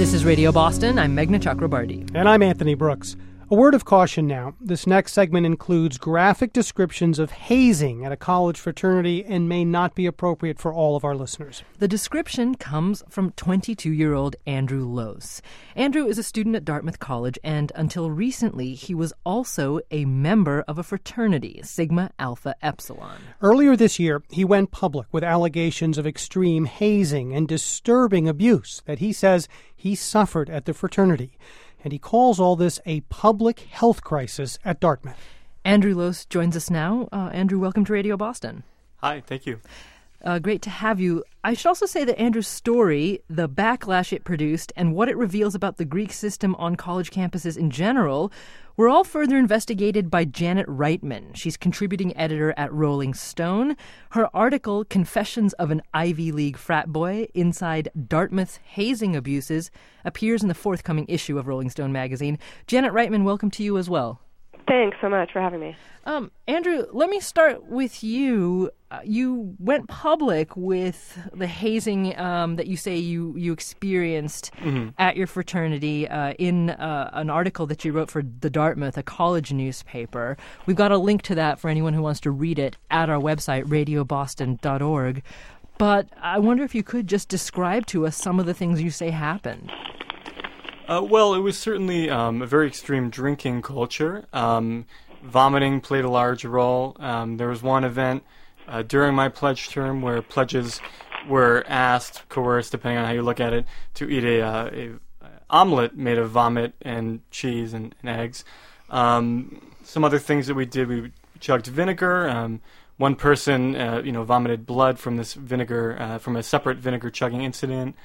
This is Radio Boston. I'm Meghna Chakrabarty. And I'm Anthony Brooks. A word of caution now. This next segment includes graphic descriptions of hazing at a college fraternity and may not be appropriate for all of our listeners. The description comes from 22-year-old Andrew Lose. Andrew is a student at Dartmouth College, and until recently, he was also a member of a fraternity, Sigma Alpha Epsilon. Earlier this year, he went public with allegations of extreme hazing and disturbing abuse that he says he suffered at the fraternity. And he calls all this a public health crisis at Dartmouth. Andrew Lose joins us now. Andrew, welcome to Radio Boston. Hi, thank you. Great to have you. I should also say that Andrew's story, the backlash it produced, and what it reveals about the Greek system on college campuses in general were all further investigated by Janet Reitman. She's contributing editor at Rolling Stone. Her article, Confessions of an Ivy League Frat Boy Inside Dartmouth's Hazing Abuses, appears in the forthcoming issue of Rolling Stone magazine. Janet Reitman, welcome to you as well. Thanks so much for having me. Andrew, let me start with you. You went public with the hazing that you say you experienced at your fraternity in an article that you wrote for the Dartmouth, a college newspaper. We've got a link to that for anyone who wants to read it at our website, radioboston.org. But I wonder if you could just describe to us some of the things you say happened. Well, it was certainly a very extreme drinking culture. Vomiting played a large role. There was one event during my pledge term where pledges were asked, coerced, depending on how you look at it, to eat a omelet made of vomit and cheese and eggs. Some other things that we did, we chugged vinegar. One person, vomited blood from this vinegar, from a separate vinegar chugging incident.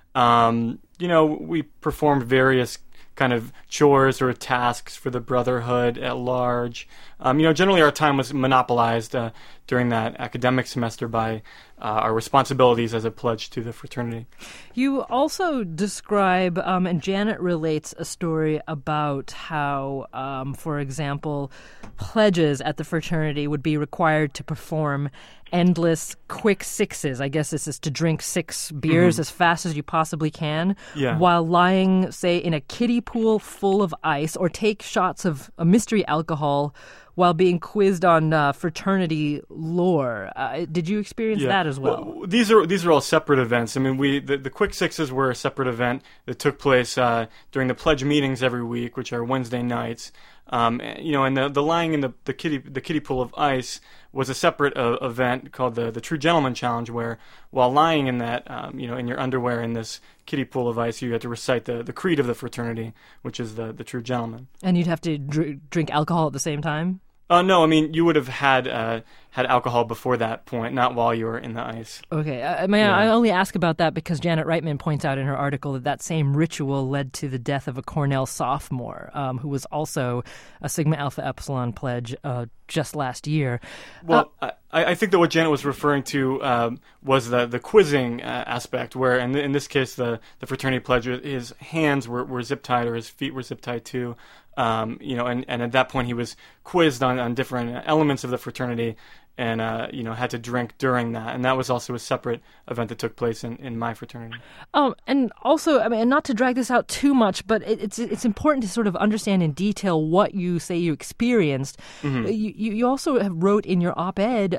We performed various kind of chores or tasks for the brotherhood at large. Generally our time was monopolized during that academic semester by our responsibilities as a pledge to the fraternity. You also describe, and Janet relates a story about how, for example, pledges at the fraternity would be required to perform endless quick sixes. I guess this is to drink 6 beers as fast as you possibly can, while lying, say, in a kiddie pool full of ice, or take shots of a mystery alcohol while being quizzed on fraternity lore. Did you experience that as well? Well, these are all separate events. I mean, the quick sixes were a separate event that took place during the pledge meetings every week, which are Wednesday nights. And the lying in the kiddie pool of ice was a separate event called the True Gentleman Challenge, where while lying in that, in your underwear in this kiddie pool of ice, you had to recite the creed of the fraternity, which is the True Gentleman. And you'd have to drink alcohol at the same time? No, I mean, you would have had alcohol before that point, not while you were in the ice. Okay. I only ask about that because Janet Reitman points out in her article that same ritual led to the death of a Cornell sophomore who was also a Sigma Alpha Epsilon pledge just last year. Well, I think that what Janet was referring to was the quizzing aspect, where in this case the fraternity pledge, his hands were zip-tied or his feet were zip-tied too. And at that point he was quizzed on different elements of the fraternity and, had to drink during that. And that was also a separate event that took place in my fraternity. And also, I mean, not to drag this out too much, but it's important to sort of understand in detail what you say you experienced. You also have wrote in your op-ed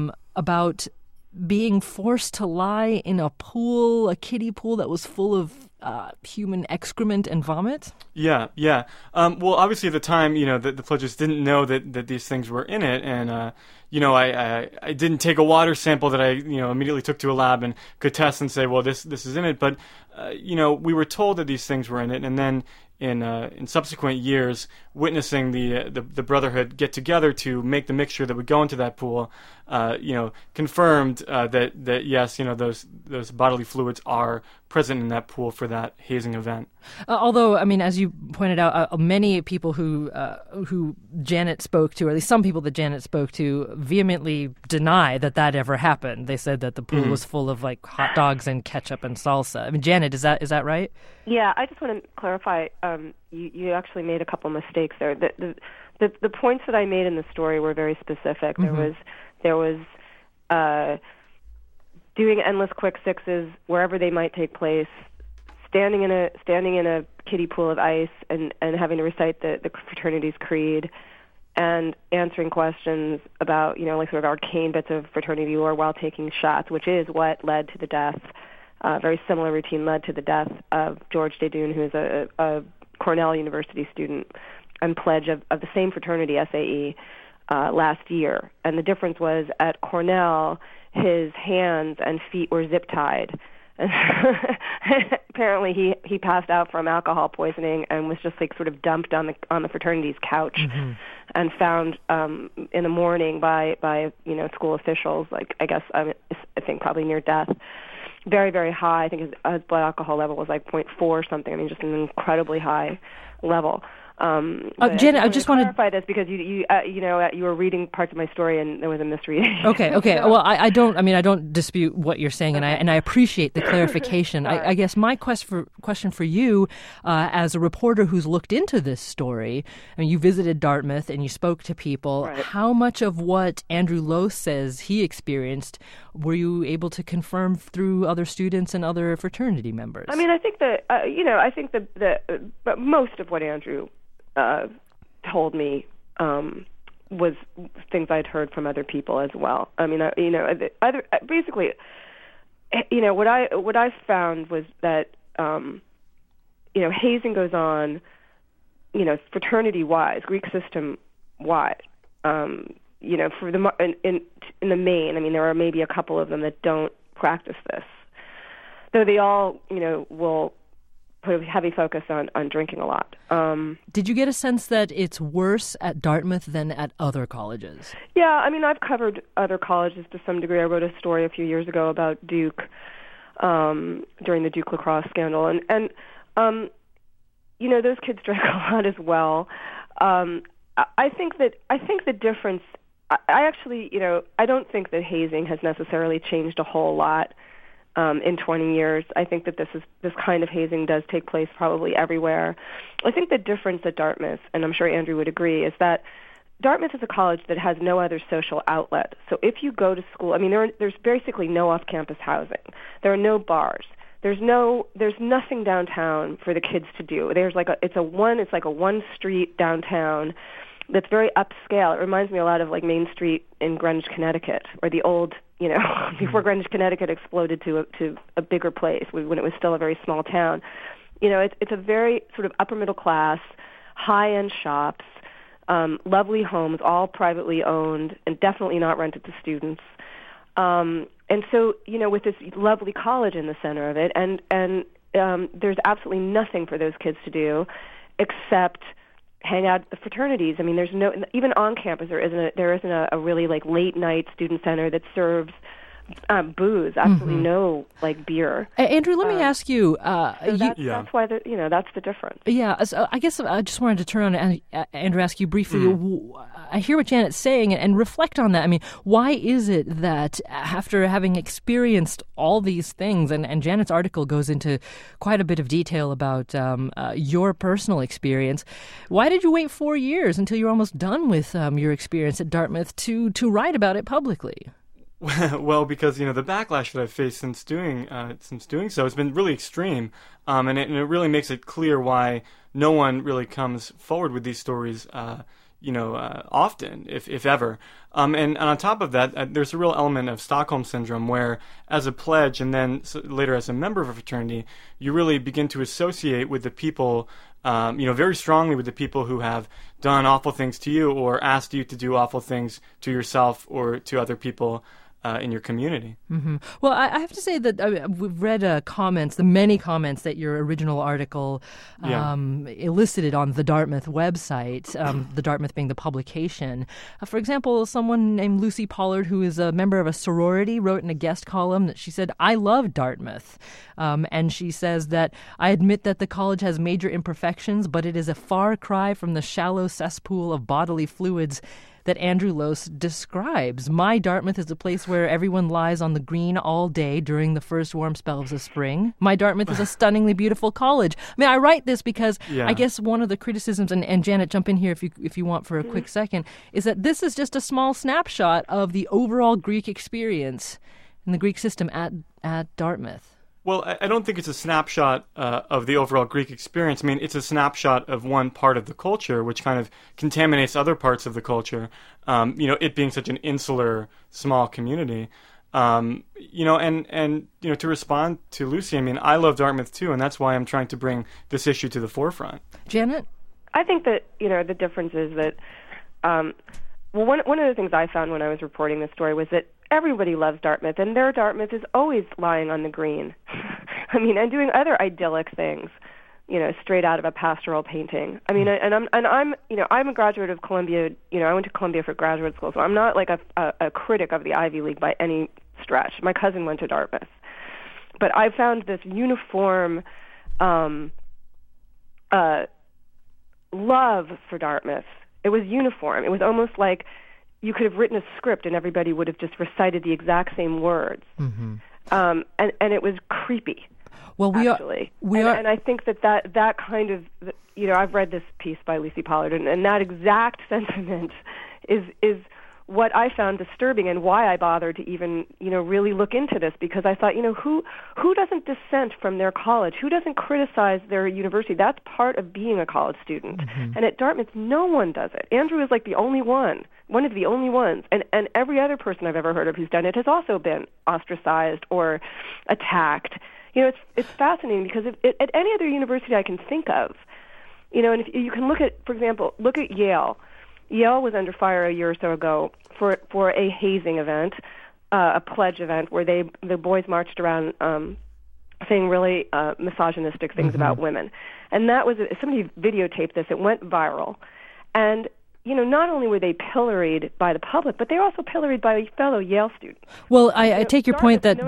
about being forced to lie in a kiddie pool that was full of human excrement and vomit? Yeah. Well, obviously at the time, the pledges didn't know that these things were in it, and I didn't take a water sample that I immediately took to a lab and could test and say, well, this is in it. But we were told that these things were in it, and then in subsequent years, witnessing the brotherhood get together to make the mixture that would go into that pool, confirmed that yes, those bodily fluids are present in that pool for that hazing event. Although, I mean, as you pointed out, many people who Janet spoke to, or at least some people that Janet spoke to, vehemently deny that ever happened. They said that the pool was full of like hot dogs and ketchup and salsa. I mean, Janet, is that right? Yeah, I just want to clarify. You actually made a couple mistakes there. The points that I made in the story were very specific. There was doing endless quick sixes wherever they might take place, standing in a kiddie pool of ice and having to recite the fraternity's creed and answering questions about, like sort of arcane bits of fraternity lore while taking shots, which is what led to the death. Very similar routine led to the death of George Dedoon, who is a Cornell University student and pledge of the same fraternity, SAE, last year. And the difference was at Cornell, his hands and feet were zip-tied. Apparently he passed out from alcohol poisoning and was just like sort of dumped on the fraternity's couch and found in the morning by school officials, like I think probably near death. Very, very high. I think his blood alcohol level was like 0.4 or something. I mean, just an incredibly high level. Janet, I just want to clarify this because you were reading parts of my story and there was a misreading. Okay. Well, I don't dispute what you're saying, and I appreciate the clarification. I guess my question for you, as a reporter who's looked into this story, I mean, you visited Dartmouth and you spoke to people. Right. How much of what Andrew Lose says he experienced were you able to confirm through other students and other fraternity members? I mean, I think that but most of what Andrew told me was things I'd heard from other people as well. I mean, basically, what I found was that hazing goes on, fraternity wise, Greek system wide. For in the main, I mean, there are maybe a couple of them that don't practice this, though they all will put a heavy focus on drinking a lot. Did you get a sense that it's worse at Dartmouth than at other colleges? Yeah, I mean, I've covered other colleges to some degree. I wrote a story a few years ago about Duke during the Duke lacrosse scandal, and those kids drank a lot as well. I think the difference. I actually, I don't think that hazing has necessarily changed a whole lot. In 20 years, I think that this kind of hazing does take place probably everywhere. I think the difference at Dartmouth, and I'm sure Andrew would agree, is that Dartmouth is a college that has no other social outlet. So if you go to school, I mean, there's basically no off-campus housing. There are no bars. There's nothing downtown for the kids to do. There's it's like a one street downtown that's very upscale. It reminds me a lot of like Main Street in Greenwich, Connecticut, or the old, before Greenwich, Connecticut exploded to a bigger place when it was still a very small town. It's a very sort of upper middle class, high-end shops, lovely homes, all privately owned and definitely not rented to students. And so, with this lovely college in the center of it, and there's absolutely nothing for those kids to do except hang out at the fraternities. I mean, there's even on campus there isn't a really like late night student center that serves booze. Absolutely no like beer. Andrew, let me ask you. That's why that's the difference. Yeah, so I guess I just wanted to turn on and Andrew, ask you briefly. I hear what Janet's saying and reflect on that. I mean, why is it that after having experienced all these things, and Janet's article goes into quite a bit of detail about your personal experience, why did you wait 4 years until you're almost done with your experience at Dartmouth to write about it publicly? Well, because the backlash that I've faced since doing so has been really extreme, and it really makes it clear why no one really comes forward with these stories, often, if ever. And on top of that, there's a real element of Stockholm syndrome, where as a pledge and then later as a member of a fraternity, you really begin to associate with the people. Very strongly with the people who have done awful things to you or asked you to do awful things to yourself or to other people in your community. Mm-hmm. Well, I have to say that we've read the many comments that your original article elicited on the Dartmouth website, the Dartmouth being the publication. For example, someone named Lucy Pollard, who is a member of a sorority, wrote in a guest column that she said, "I love Dartmouth." And she says that, "I admit that the college has major imperfections, but it is a far cry from the shallow cesspool of bodily fluids that Andrew Lose describes. My Dartmouth is a place where everyone lies on the green all day during the first warm spells of spring. My Dartmouth is a stunningly beautiful college." I mean, I write this because I guess one of the criticisms, and Janet, jump in here if you want for a quick second, is that this is just a small snapshot of the overall Greek experience in the Greek system at Dartmouth. Well, I don't think it's a snapshot of the overall Greek experience. I mean, it's a snapshot of one part of the culture, which kind of contaminates other parts of the culture. It being such an insular, small community. And to respond to Lucy, I mean, I love Dartmouth too, and that's why I'm trying to bring this issue to the forefront. Janet? I think that, the difference is that, one of the things I found when I was reporting this story was that everybody loves Dartmouth, and their Dartmouth is always lying on the green. I mean, and doing other idyllic things, straight out of a pastoral painting. I mean, I'm a graduate of Columbia. I went to Columbia for graduate school, so I'm not like a critic of the Ivy League by any stretch. My cousin went to Dartmouth, but I found this uniform love for Dartmouth. It was uniform. It was almost like you could have written a script and everybody would have just recited the exact same words. Mm-hmm. And it was creepy. Well, and I think that kind of, I've read this piece by Lucy Pollard, and that exact sentiment is what I found disturbing and why I bothered to even, really look into this, because I thought, who doesn't dissent from their college? Who doesn't criticize their university? That's part of being a college student. Mm-hmm. And at Dartmouth, no one does it. Andrew is like the only one of the only ones. And every other person I've ever heard of who's done it has also been ostracized or attacked. It's fascinating because at any other university I can think of, and if you can look at, for example, Yale. Yale was under fire a year or so ago for a hazing event, a pledge event where the boys marched around saying really misogynistic things about women. And that was, somebody videotaped this, it went viral. And not only were they pilloried by the public, but they were also pilloried by fellow Yale students. Well, I take your point that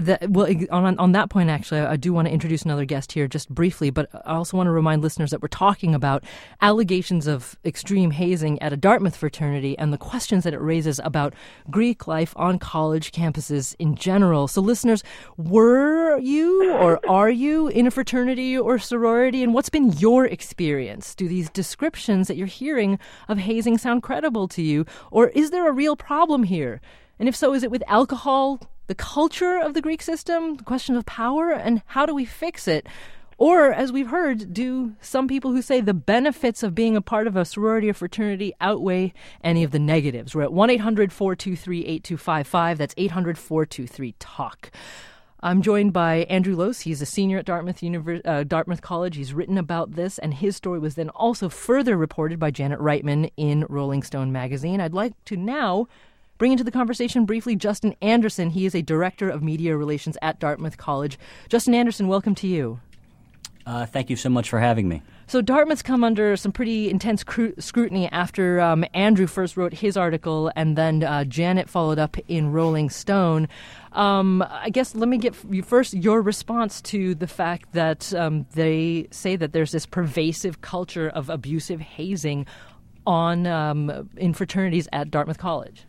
on that point, actually, I do want to introduce another guest here just briefly, but I also want to remind listeners that we're talking about allegations of extreme hazing at a Dartmouth fraternity and the questions that it raises about Greek life on college campuses in general. So listeners, were you or are you in a fraternity or sorority, and what's been your experience? Do these descriptions that you're hearing of hazing sound credible to you, or is there a real problem here? And if so, is it with alcohol, the culture of the Greek system, the question of power, and how do we fix it? Or, as we've heard, do some people who say the benefits of being a part of a sorority or fraternity outweigh any of the negatives? We're at 1-800-423-8255. That's 800-423-TALK. I'm joined by Andrew Lose. He's a senior at Dartmouth College. He's written about this, and his story was then also further reported by Janet Reitman in Rolling Stone magazine. I'd like to now bring into the conversation briefly Justin Anderson. He is a director of media relations at Dartmouth College. Justin Anderson, welcome to you. Thank you so much for having me. So Dartmouth's come under some pretty intense scrutiny after Andrew first wrote his article, and then Janet followed up in Rolling Stone. I guess let me get you first your response to the fact that they say that there's this pervasive culture of abusive hazing on in fraternities at Dartmouth College.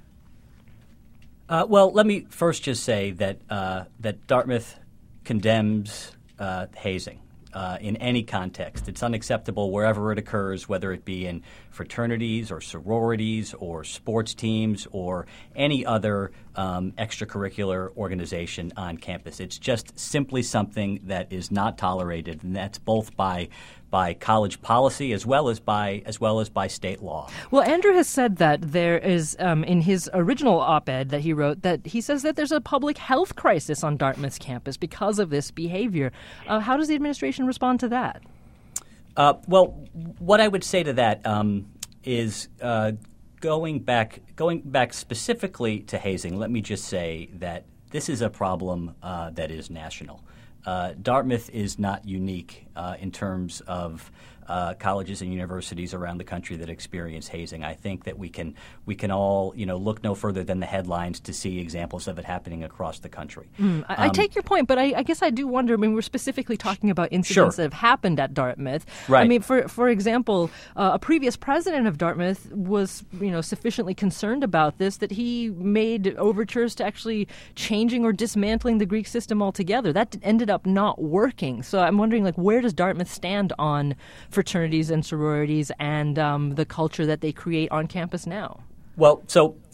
Well, let me first just say that that Dartmouth condemns hazing. In any context. It's unacceptable wherever it occurs, whether it be in fraternities or sororities or sports teams or any other extracurricular organization on campus. It's just simply something that is not tolerated, and that's both by college policy as well as by state law. Well, Andrew has said that there is, in his original op-ed that he wrote, that he says that there's a public health crisis on Dartmouth's campus because of this behavior. How does the administration respond to that? Well, what I would say to that is going back specifically to hazing. Let me just say that this is a problem that is national. Dartmouth is not unique in terms of colleges and universities around the country that experience hazing. I think that we can all look no further than the headlines to see examples of it happening across the country. I take your point, but I guess I do wonder. I mean, we're specifically talking about incidents that have happened at Dartmouth. Right. I mean, for example, a previous president of Dartmouth was sufficiently concerned about this that he made overtures to actually changing or dismantling the Greek system altogether. That ended up not working. So I'm wondering, where does Dartmouth stand on fraternities and sororities and the culture that they create on campus now? Well, so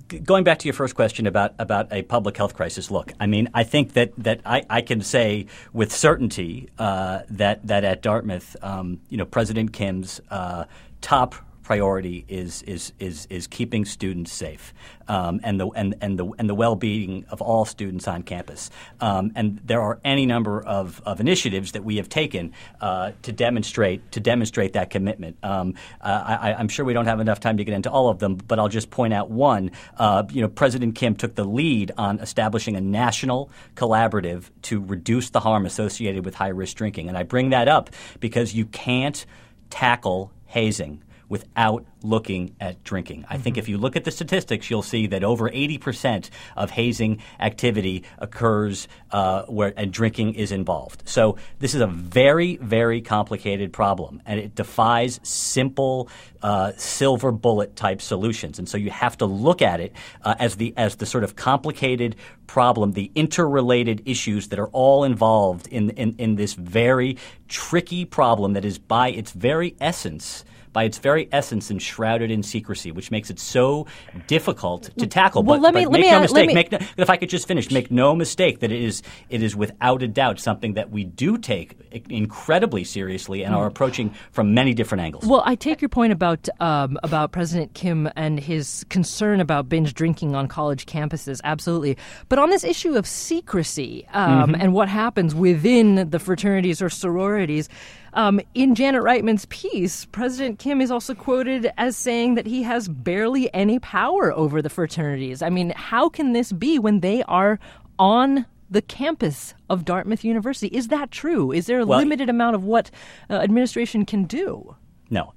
going back to your first question about a public health crisis, look, I mean, I think that I can say with certainty that at Dartmouth, President Kim's top priority is keeping students safe and the well-being of all students on campus. And there are any number of initiatives that we have taken to demonstrate that commitment. I'm sure we don't have enough time to get into all of them, but I'll just point out one. President Kim took the lead on establishing a national collaborative to reduce the harm associated with high-risk drinking. And I bring that up because you can't tackle hazing without looking at drinking. I think if you look at the statistics, you'll see that over 80% of hazing activity occurs where drinking is involved. So this is a very, very complicated problem, and it defies simple silver bullet type solutions. And so you have to look at it as the sort of complicated problem, the interrelated issues that are all involved in this very tricky problem that is by its very essence enshrouded in secrecy, which makes it so difficult to tackle. Well, but make no mistake. If I could just finish, make no mistake that it is without a doubt something that we do take incredibly seriously and are approaching from many different angles. Well, I take your point about President Kim and his concern about binge drinking on college campuses, absolutely. But on this issue of secrecy and what happens within the fraternities or sororities, in Janet Reitman's piece, President Kim is also quoted as saying that he has barely any power over the fraternities. I mean, how can this be when they are on the campus of Dartmouth University? Is that true? Is there a limited amount of what administration can do? No.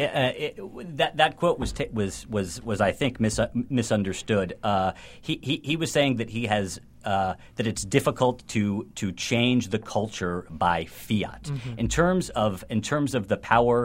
That quote was I think misunderstood. He was saying that he has that it's difficult to change the culture by fiat. Mm-hmm. In terms of the power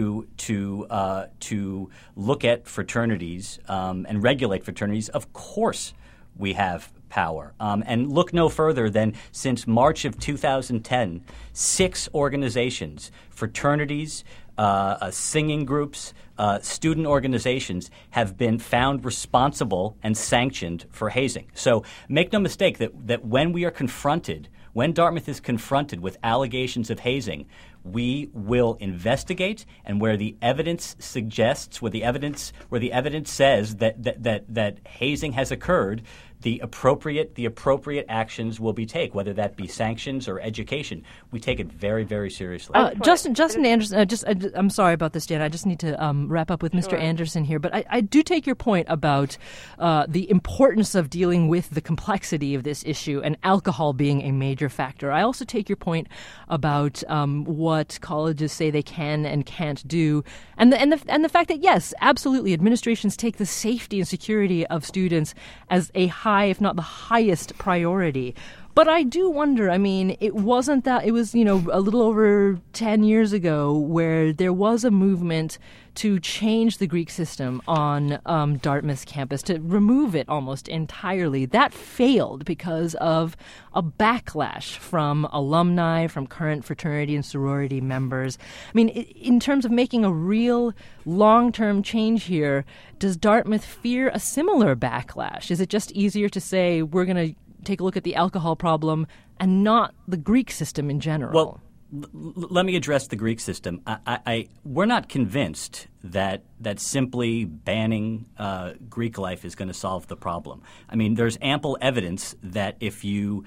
to look at fraternities and regulate fraternities, of course we have power. And look no further than since March of 2010, 6 organizations, fraternities, singing groups, student organizations have been found responsible and sanctioned for hazing. So make no mistake that when Dartmouth is confronted with allegations of hazing, we will investigate, and where the evidence suggests, where the evidence says that hazing has occurred, the appropriate actions will be taken, whether that be sanctions or education. We take it very, very seriously. Justin Anderson, I'm sorry about this, Jan. I just need to wrap up with Mr. Anderson here. But I do take your point about the importance of dealing with the complexity of this issue and alcohol being a major factor. I also take your point about what colleges say they can and can't do, and the fact that, yes, absolutely, administrations take the safety and security of students as a high, if not the highest priority. But I do wonder, I mean, it was, a little over 10 years ago where there was a movement to change the Greek system on Dartmouth's campus, to remove it almost entirely. That failed because of a backlash from alumni, from current fraternity and sorority members. I mean, in terms of making a real long-term change here, does Dartmouth fear a similar backlash? Is it just easier to say we're going to take a look at the alcohol problem and not the Greek system in general? Well, let me address the Greek system. We're not convinced that simply banning Greek life is going to solve the problem. I mean, there's ample evidence that if you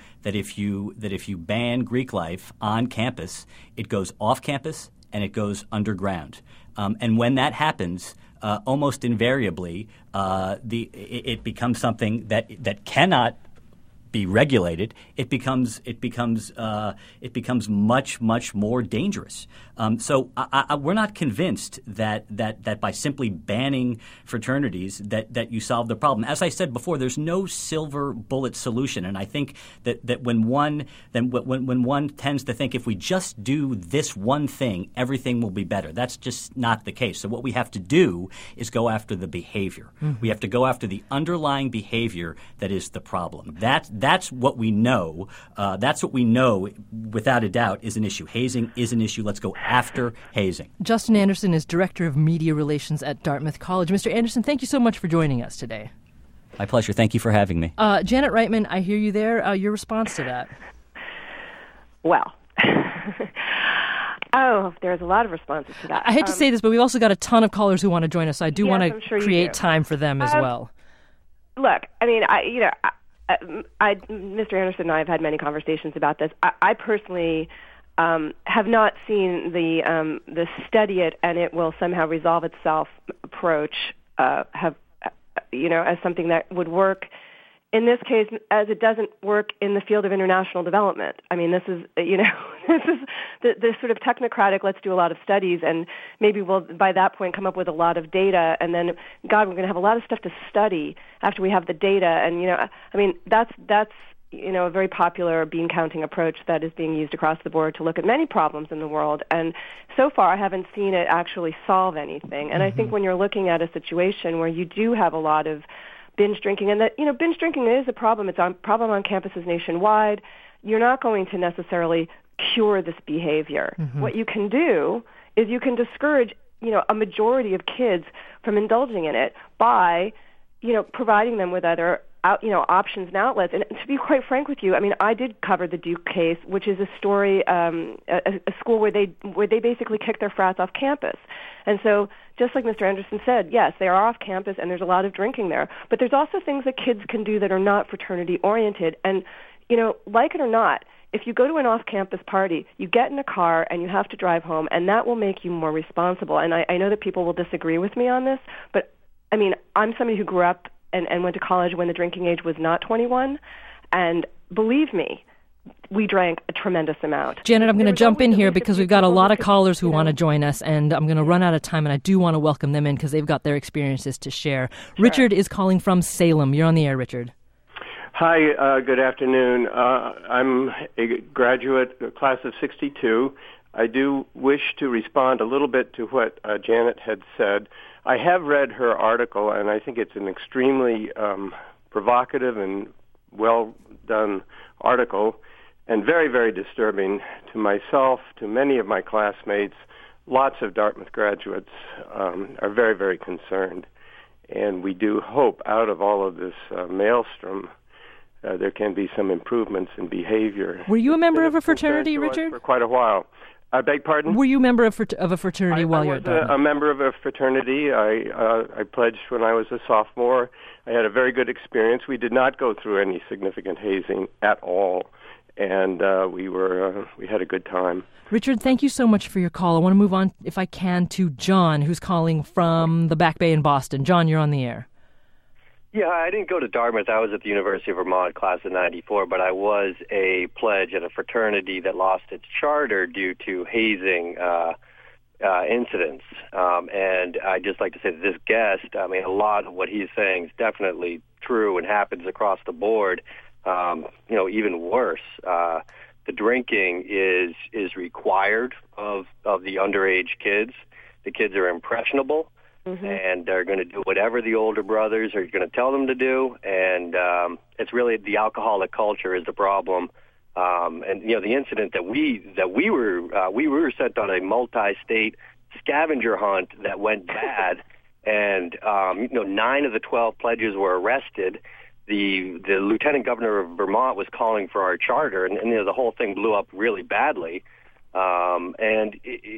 ban Greek life on campus, it goes off campus and it goes underground. And when that happens, almost invariably, it becomes something that cannot be regulated. It becomes much more dangerous. So we're not convinced that by simply banning fraternities that you solve the problem. As I said before, there's no silver bullet solution, and I think that when one tends to think if we just do this one thing, everything will be better. That's just not the case. So what we have to do is go after the behavior. Mm-hmm. We have to go after the underlying behavior that is the problem. That's what we know. That's what we know without a doubt is an issue. Hazing is an issue. Let's go after hazing. Justin Anderson is Director of Media Relations at Dartmouth College. Mr. Anderson, thank you so much for joining us today. My pleasure. Thank you for having me. Janet Reitman, I hear you there. Your response to that? Well, there's a lot of responses to that. I hate to say this, but we've also got a ton of callers who want to join us, so I do want to create time for them as well. Look, I mean, Mr. Anderson and I have had many conversations about this. I personally have not seen the study it and it will somehow resolve itself approach as something that would work in this case, as it doesn't work in the field of international development. I mean, this is the sort of technocratic, let's do a lot of studies, and maybe we'll, by that point, come up with a lot of data, and then, God, we're going to have a lot of stuff to study after we have the data. And, I mean, that's a very popular bean counting approach that is being used across the board to look at many problems in the world. And so far, I haven't seen it actually solve anything. And I think when you're looking at a situation where you do have a lot of binge drinking, and that, binge drinking is a problem. It's a problem on campuses nationwide. You're not going to necessarily cure this behavior. What you can do is you can discourage, a majority of kids from indulging in it by, providing them with other options and outlets. And to be quite frank with you, I mean, I did cover the Duke case, which is a story, a school where they basically kicked their frats off campus. And so, just like Mr. Anderson said, yes, they are off campus and there's a lot of drinking there, but there's also things that kids can do that are not fraternity oriented. And, like it or not, if you go to an off-campus party, you get in a car and you have to drive home, and that will make you more responsible. And I know that people will disagree with me on this, but, I mean, I'm somebody who grew up and went to college when the drinking age was not 21, and believe me, we drank a tremendous amount. Janet, I'm going to jump in here because we've got a lot of callers who want to join us, and I'm going to run out of time, and I do want to welcome them in because they've got their experiences to share. Sure. Richard is calling from Salem. You're on the air, Richard. Hi, good afternoon. I'm a graduate, class of 62. I do wish to respond a little bit to what Janet had said. I have read her article, and I think it's an extremely provocative and well-done article, and very, very disturbing to myself, to many of my classmates. Lots of Dartmouth graduates are very, very concerned, and we do hope out of all of this maelstrom there can be some improvements in behavior. Were you a member of a fraternity, Richard? For quite a while. I beg pardon? Were you a member of a fraternity while you were at Dartmouth? I was a member of a fraternity. I pledged when I was a sophomore. I had a very good experience. We did not go through any significant hazing at all, and we had a good time. Richard, thank you so much for your call. I want to move on, if I can, to John, who's calling from the Back Bay in Boston. John, you're on the air. Yeah, I didn't go to Dartmouth. I was at the University of Vermont, class of 94, but I was a pledge at a fraternity that lost its charter due to hazing incidents. And I'd just like to say that this guest, I mean, a lot of what he's saying is definitely true and happens across the board. Even worse, the drinking is required of the underage kids. The kids are impressionable. And they're going to do whatever the older brothers are going to tell them to do, and it's really the alcoholic culture is the problem. And the incident that we were sent on a multi-state scavenger hunt that went bad, and 9 of the 12 pledges were arrested. The lieutenant governor of Vermont was calling for our charter, and the whole thing blew up really badly. And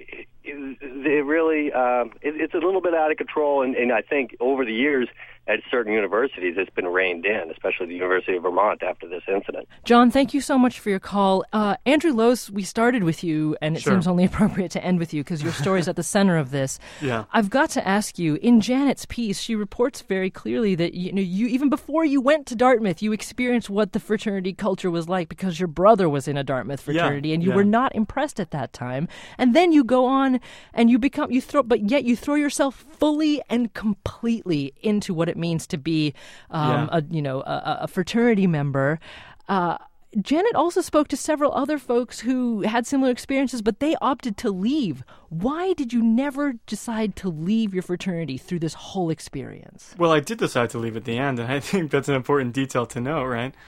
it really it's a little bit out of control, and I think over the years at certain universities it's been reined in, especially the University of Vermont after this incident. John, thank you so much for your call. Andrew Lose, we started with you, and it seems only appropriate to end with you because your story is at the center of this. Yeah. I've got to ask you, in Janet's piece, she reports very clearly that you even before you went to Dartmouth, you experienced what the fraternity culture was like because your brother was in a Dartmouth fraternity, and you were not impressed at that time. And then you go on and you throw yourself fully and completely into what it means to be a fraternity member. Janet also spoke to several other folks who had similar experiences, but they opted to leave. Why did you never decide to leave your fraternity through this whole experience? Well, I did decide to leave at the end, and I think that's an important detail to note, right?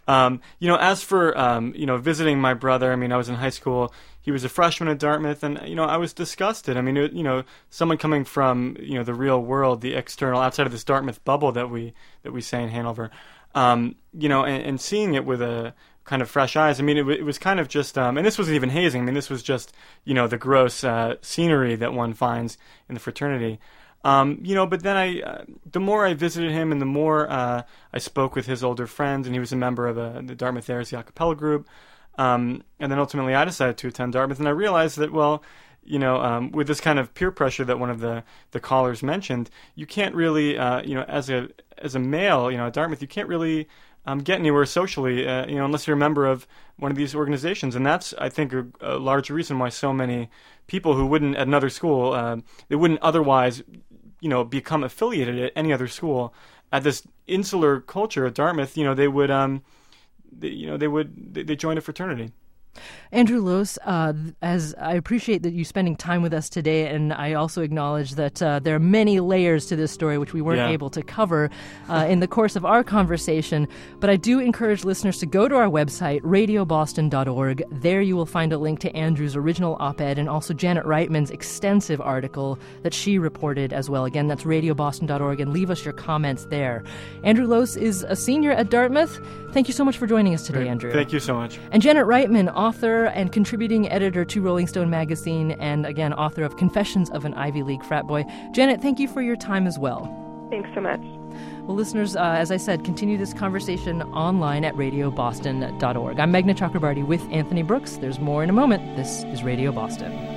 As for visiting my brother, I mean, I was in high school. He was a freshman at Dartmouth, and I was disgusted. I mean, someone coming from the real world, the external, outside of this Dartmouth bubble that we say in Hanover, and seeing it with a kind of fresh eyes. I mean, it was kind of just, and this wasn't even hazing. I mean, this was just the gross scenery that one finds in the fraternity. But then the more I visited him and the more I spoke with his older friends, and he was a member of the Dartmouth Heresy a cappella group, and then ultimately I decided to attend Dartmouth, and I realized that, with this kind of peer pressure that one of the callers mentioned, you can't really, as a male, at Dartmouth, you can't really get anywhere socially, unless you're a member of one of these organizations. And that's, I think, a large reason why so many people who wouldn't at another school, they wouldn't otherwise, become affiliated at any other school. At this insular culture at Dartmouth, they would, they joined a fraternity. Andrew Lose, as I appreciate that you spending time with us today, and I also acknowledge that there are many layers to this story which we weren't able to cover in the course of our conversation, but I do encourage listeners to go to our website, radioboston.org. There you will find a link to Andrew's original op-ed and also Janet Reitman's extensive article that she reported as well. Again, that's radioboston.org, and leave us your comments there. Andrew Lose is a senior at Dartmouth. Thank you so much for joining us today, Andrew. Thank you so much. And Janet Reitman, author and contributing editor to Rolling Stone magazine, and again, author of Confessions of an Ivy League Frat Boy. Janet, thank you for your time as well. Thanks so much. Well, listeners, as I said, continue this conversation online at radioboston.org. I'm Meghna Chakrabarty with Anthony Brooks. There's more in a moment. This is Radio Boston.